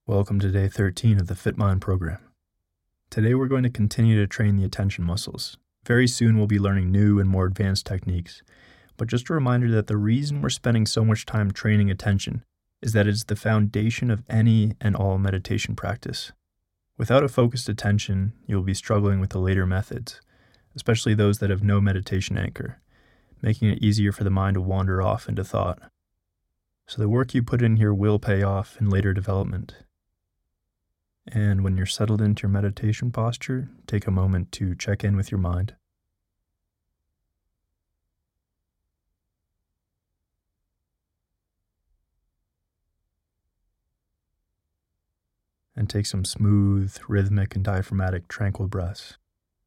Welcome to day 13 of the Fit Mind program. Today we're going to continue to train the attention muscles. Very soon we'll be learning new and more advanced techniques. But just a reminder that the reason we're spending so much time training attention is that it's the foundation of any and all meditation practice. Without a focused attention, you'll be struggling with the later methods, especially those that have no meditation anchor, making it easier for the mind to wander off into thought. So the work you put in here will pay off in later development. And when you're settled into your meditation posture, take a moment to check in with your mind. And take some smooth, rhythmic, and diaphragmatic tranquil breaths.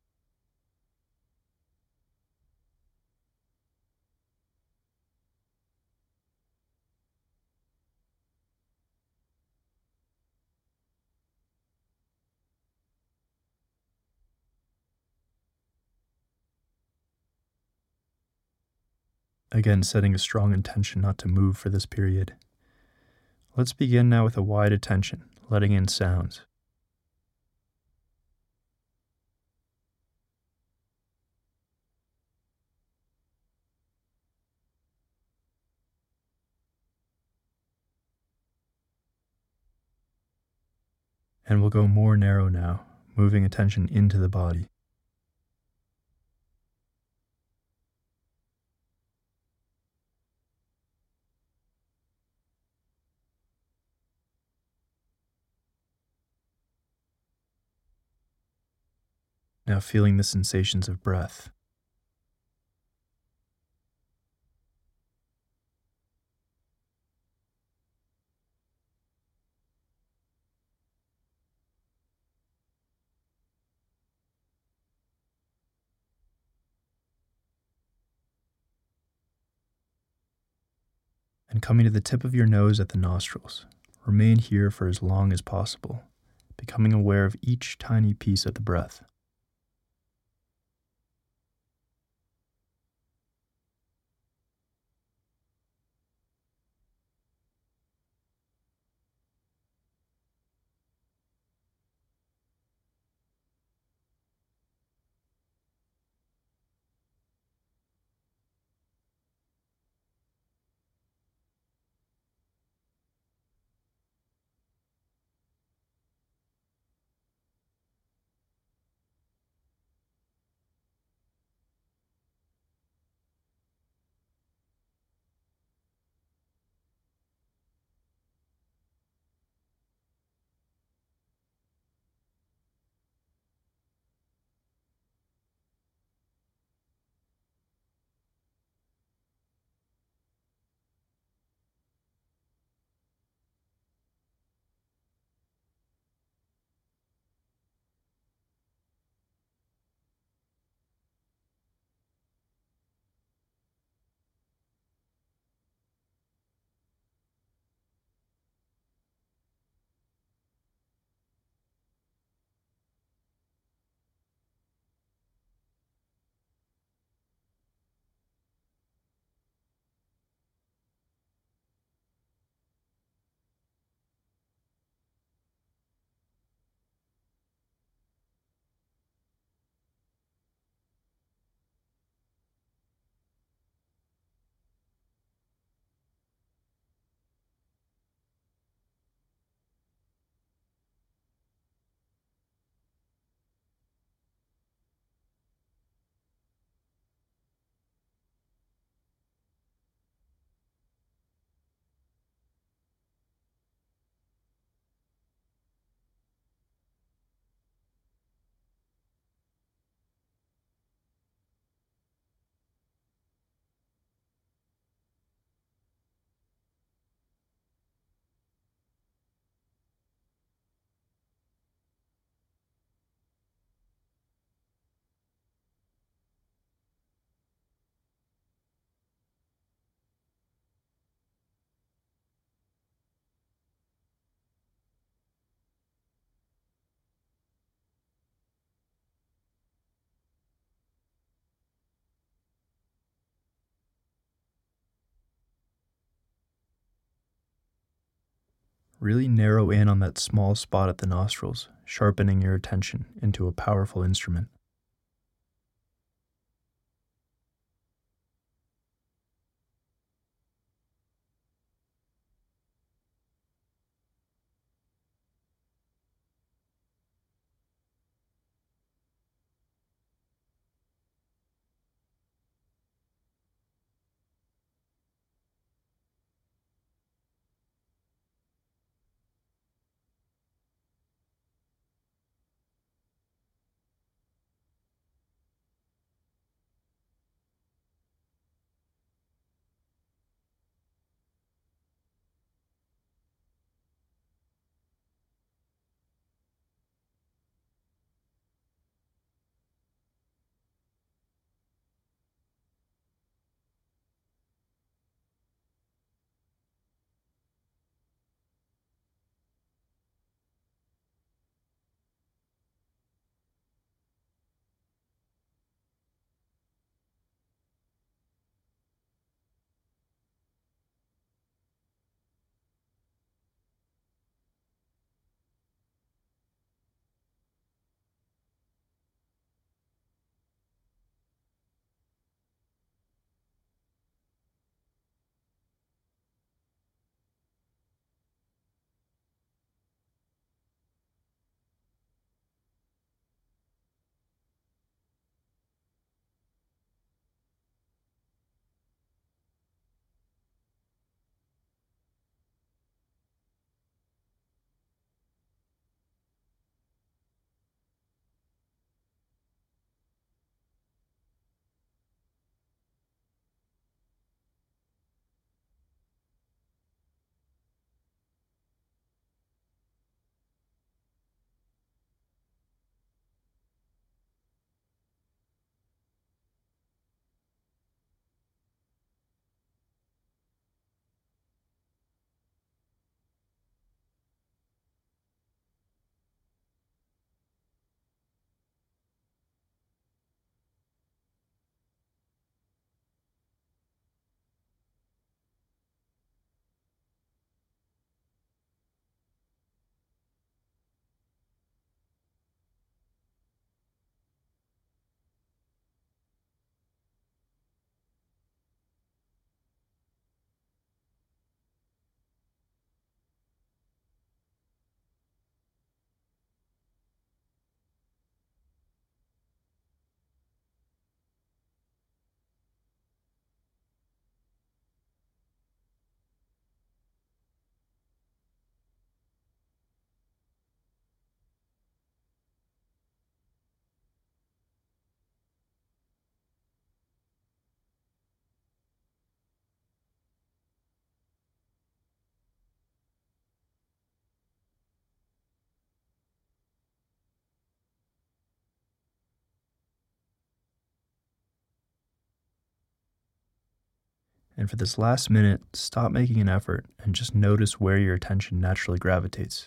Again, setting a strong intention not to move for this period. Let's begin now with a wide attention, letting in sounds. And we'll go more narrow now, moving attention into the body. Now feeling the sensations of breath. And coming to the tip of your nose at the nostrils. Remain here for as long as possible, becoming aware of each tiny piece of the breath. Really narrow in on that small spot at the nostrils, sharpening your attention into a powerful instrument. And for this last minute, stop making an effort and just notice where your attention naturally gravitates.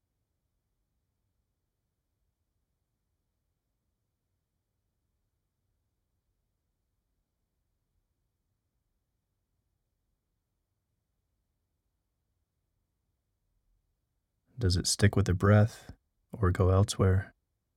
Does it stick with the breath or go elsewhere?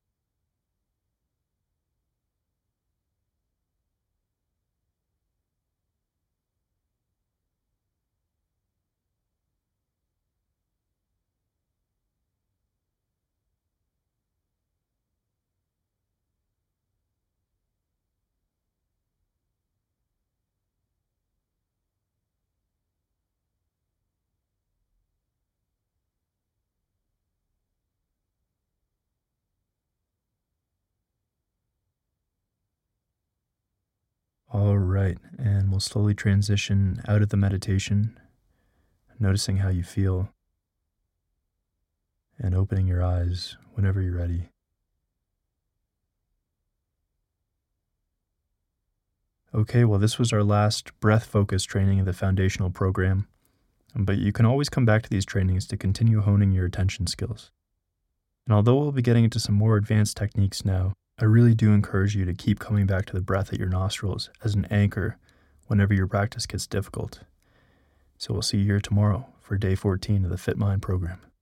All right, and we'll slowly transition out of the meditation, noticing how you feel, and opening your eyes whenever you're ready. Okay, well, this was our last breath focus training of the foundational program, but you can always come back to these trainings to continue honing your attention skills. And although we'll be getting into some more advanced techniques now, I really do encourage you to keep coming back to the breath at your nostrils as an anchor whenever your practice gets difficult. So we'll see you here tomorrow for day 14 of the Fit Mind program.